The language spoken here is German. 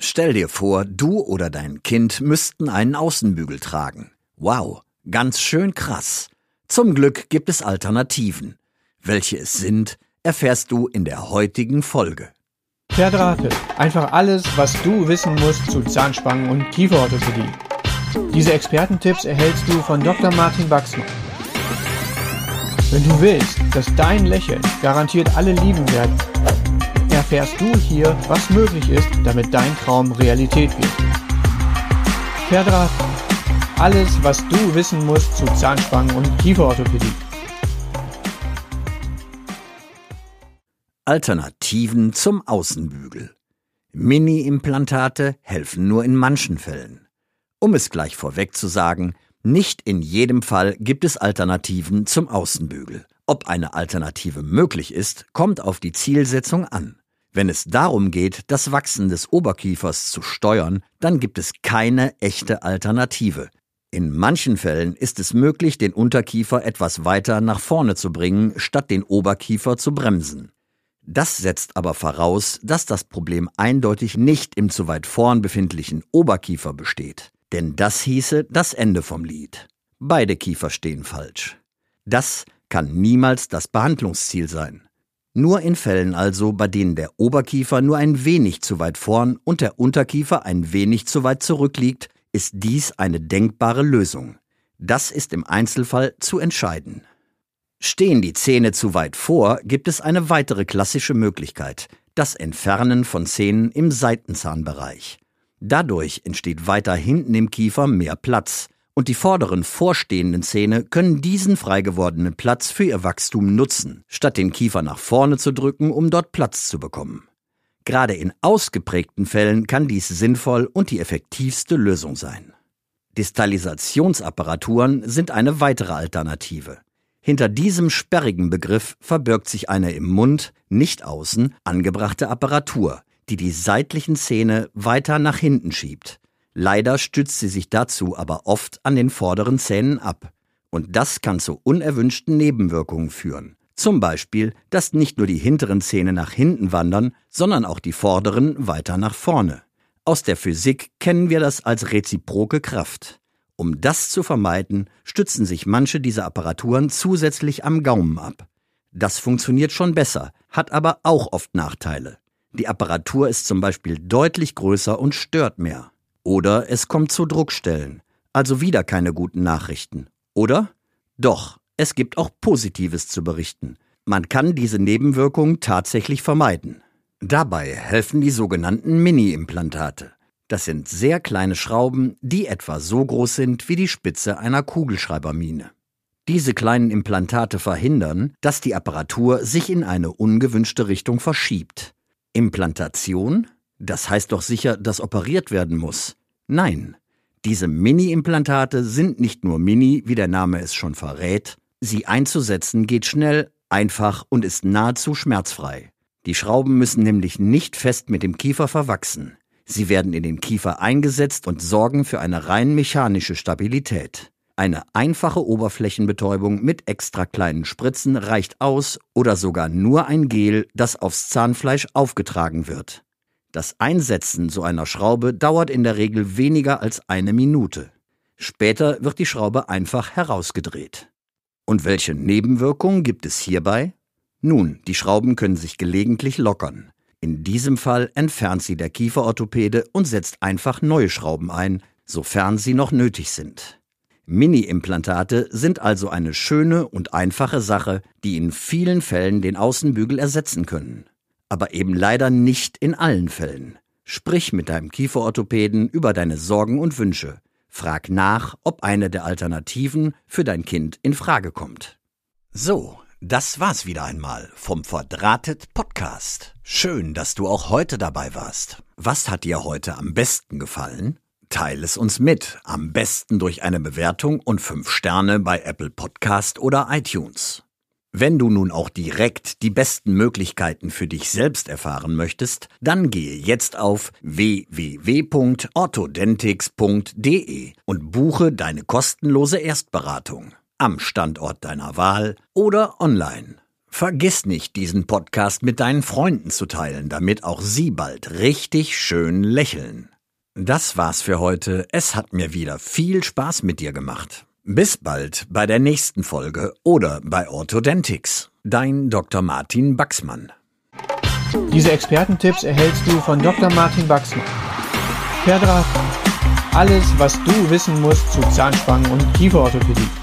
Stell dir vor, du oder dein Kind müssten einen Außenbügel tragen. Wow, ganz schön krass. Zum Glück gibt es Alternativen. Welche es sind, erfährst du in der heutigen Folge. Verdrahtet. Einfach alles, was du wissen musst zu Zahnspangen- und Kieferorthopädie. Diese Expertentipps erhältst du von Dr. Martin Wachsmann. Wenn du willst, dass dein Lächeln garantiert alle lieben werden, erfährst du hier, was möglich ist, damit dein Traum Realität wird. Verdrahtet. Alles, was du wissen musst zu Zahnspangen- und Kieferorthopädie. Alternativen zum Außenbügel. Mini-Implantate helfen nur in manchen Fällen. Um es gleich vorweg zu sagen, nicht in jedem Fall gibt es Alternativen zum Außenbügel. Ob eine Alternative möglich ist, kommt auf die Zielsetzung an. Wenn es darum geht, das Wachsen des Oberkiefers zu steuern, dann gibt es keine echte Alternative. In manchen Fällen ist es möglich, den Unterkiefer etwas weiter nach vorne zu bringen, statt den Oberkiefer zu bremsen. Das setzt aber voraus, dass das Problem eindeutig nicht im zu weit vorn befindlichen Oberkiefer besteht. Denn das hieße das Ende vom Lied. Beide Kiefer stehen falsch. Das kann niemals das Behandlungsziel sein. Nur in Fällen also, bei denen der Oberkiefer nur ein wenig zu weit vorn und der Unterkiefer ein wenig zu weit zurückliegt, ist dies eine denkbare Lösung. Das ist im Einzelfall zu entscheiden. Stehen die Zähne zu weit vor, gibt es eine weitere klassische Möglichkeit, das Entfernen von Zähnen im Seitenzahnbereich. Dadurch entsteht weiter hinten im Kiefer mehr Platz und die vorderen vorstehenden Zähne können diesen frei gewordenen Platz für ihr Wachstum nutzen, statt den Kiefer nach vorne zu drücken, um dort Platz zu bekommen. Gerade in ausgeprägten Fällen kann dies sinnvoll und die effektivste Lösung sein. Distalisationsapparaturen sind eine weitere Alternative. Hinter diesem sperrigen Begriff verbirgt sich eine im Mund, nicht außen, angebrachte Apparatur, die die seitlichen Zähne weiter nach hinten schiebt. Leider stützt sie sich dazu aber oft an den vorderen Zähnen ab. Und das kann zu unerwünschten Nebenwirkungen führen. Zum Beispiel, dass nicht nur die hinteren Zähne nach hinten wandern, sondern auch die vorderen weiter nach vorne. Aus der Physik kennen wir das als reziproke Kraft. Um das zu vermeiden, stützen sich manche dieser Apparaturen zusätzlich am Gaumen ab. Das funktioniert schon besser, hat aber auch oft Nachteile. Die Apparatur ist zum Beispiel deutlich größer und stört mehr. Oder es kommt zu Druckstellen, also wieder keine guten Nachrichten. Oder? Doch, es gibt auch Positives zu berichten. Man kann diese Nebenwirkungen tatsächlich vermeiden. Dabei helfen die sogenannten Mini-Implantate. Das sind sehr kleine Schrauben, die etwa so groß sind wie die Spitze einer Kugelschreibermine. Diese kleinen Implantate verhindern, dass die Apparatur sich in eine ungewünschte Richtung verschiebt. Implantation? Das heißt doch sicher, dass operiert werden muss. Nein, diese Mini-Implantate sind nicht nur mini, wie der Name es schon verrät. Sie einzusetzen geht schnell, einfach und ist nahezu schmerzfrei. Die Schrauben müssen nämlich nicht fest mit dem Kiefer verwachsen. Sie werden in den Kiefer eingesetzt und sorgen für eine rein mechanische Stabilität. Eine einfache Oberflächenbetäubung mit extra kleinen Spritzen reicht aus oder sogar nur ein Gel, das aufs Zahnfleisch aufgetragen wird. Das Einsetzen so einer Schraube dauert in der Regel weniger als 1 Minute. Später wird die Schraube einfach herausgedreht. Und welche Nebenwirkungen gibt es hierbei? Nun, die Schrauben können sich gelegentlich lockern. In diesem Fall entfernt sie der Kieferorthopäde und setzt einfach neue Schrauben ein, sofern sie noch nötig sind. Mini-Implantate sind also eine schöne und einfache Sache, die in vielen Fällen den Außenbügel ersetzen können. Aber eben leider nicht in allen Fällen. Sprich mit deinem Kieferorthopäden über deine Sorgen und Wünsche. Frag nach, ob eine der Alternativen für dein Kind in Frage kommt. So, das war's wieder einmal vom Verdrahtet Podcast. Schön, dass du auch heute dabei warst. Was hat dir heute am besten gefallen? Teile es uns mit, am besten durch eine Bewertung und 5 Sterne bei Apple Podcast oder iTunes. Wenn du nun auch direkt die besten Möglichkeiten für dich selbst erfahren möchtest, dann gehe jetzt auf www.orthodentix.de und buche deine kostenlose Erstberatung am Standort deiner Wahl oder online. Vergiss nicht, diesen Podcast mit deinen Freunden zu teilen, damit auch sie bald richtig schön lächeln. Das war's für heute. Es hat mir wieder viel Spaß mit dir gemacht. Bis bald bei der nächsten Folge oder bei Orthodontics. Dein Dr. Martin Baxmann. Diese Expertentipps erhältst du von Dr. Martin Baxmann. Per Draht. Alles, was du wissen musst zu Zahnspangen und Kieferorthopädie.